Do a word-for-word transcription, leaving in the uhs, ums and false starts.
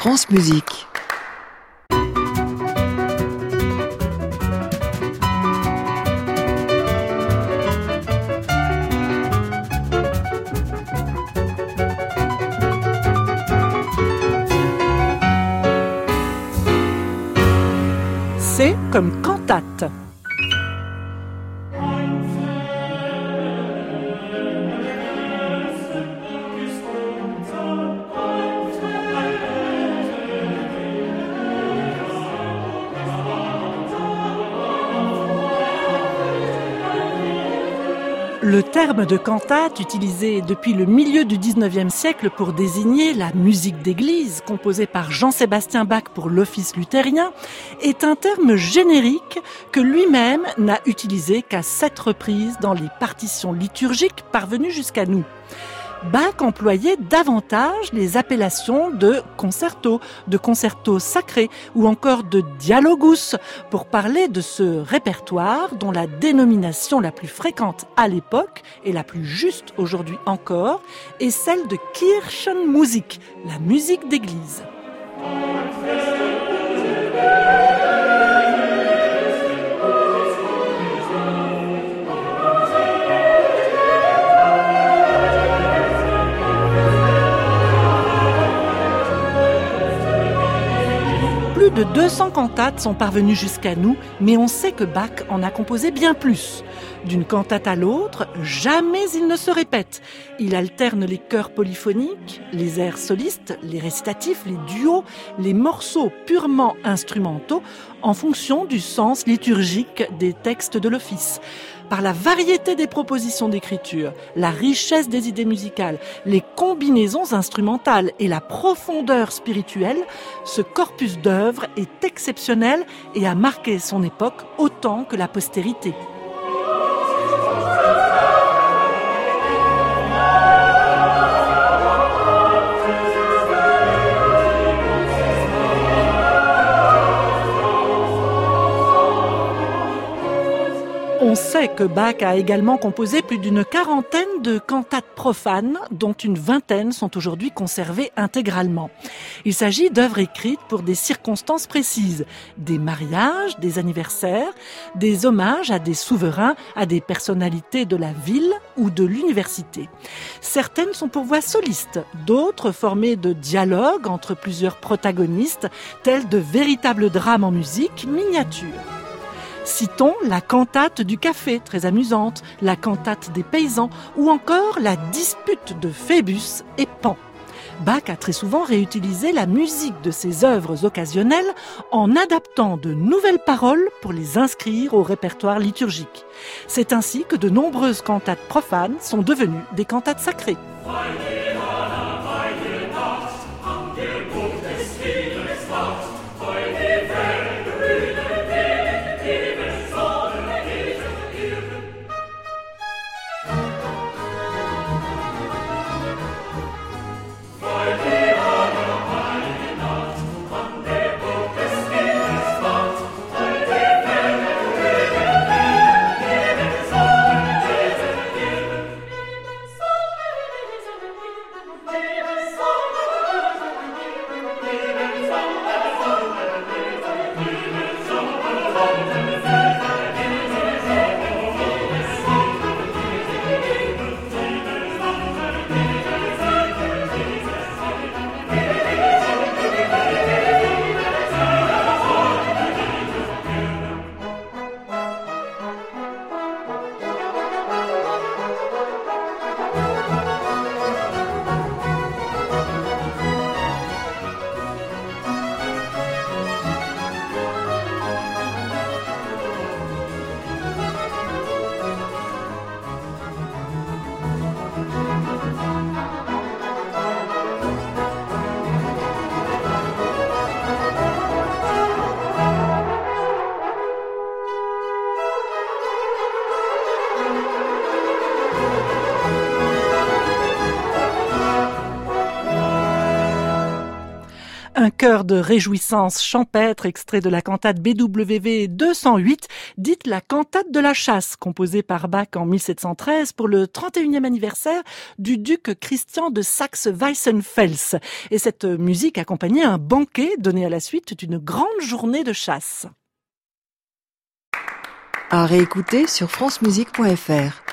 France Musique. C'est comme cantate. Le terme de cantate, utilisé depuis le milieu du dix-neuvième siècle pour désigner la musique d'église composée par Jean-Sébastien Bach pour l'office luthérien, est un terme générique que lui-même n'a utilisé qu'à sept reprises dans les partitions liturgiques parvenues jusqu'à nous. Bach employait davantage les appellations de concerto, de concerto sacré ou encore de dialogus pour parler de ce répertoire dont la dénomination la plus fréquente à l'époque et la plus juste aujourd'hui encore est celle de Kirchenmusik, la musique d'église. Plus de deux cents cantates sont parvenues jusqu'à nous, mais on sait que Bach en a composé bien plus. D'une cantate à l'autre, jamais il ne se répète. Il alterne les chœurs polyphoniques, les airs solistes, les récitatifs, les duos, les morceaux purement instrumentaux en fonction du sens liturgique des textes de l'office. Par la variété des propositions d'écriture, la richesse des idées musicales, les combinaisons instrumentales et la profondeur spirituelle, ce corpus d'œuvres est exceptionnel et a marqué son époque autant que la postérité. On sait que Bach a également composé plus d'une quarantaine de cantates profanes, dont une vingtaine sont aujourd'hui conservées intégralement. Il s'agit d'œuvres écrites pour des circonstances précises, des mariages, des anniversaires, des hommages à des souverains, à des personnalités de la ville ou de l'université. Certaines sont pour voix soliste, d'autres formées de dialogues entre plusieurs protagonistes, tels de véritables drames en musique miniature. Citons la cantate du café, très amusante, la cantate des paysans ou encore la dispute de Phébus et Pan. Bach a très souvent réutilisé la musique de ses œuvres occasionnelles en adaptant de nouvelles paroles pour les inscrire au répertoire liturgique. C'est ainsi que de nombreuses cantates profanes sont devenues des cantates sacrées. Un chœur de réjouissance champêtre, extrait de la cantate B W V deux cent huit, dite la cantate de la chasse, composée par Bach en mille sept cent treize pour le trente et unième anniversaire du duc Christian de Saxe-Weissenfels. Et cette musique accompagnait un banquet donné à la suite d'une grande journée de chasse. À réécouter sur francemusique point f r.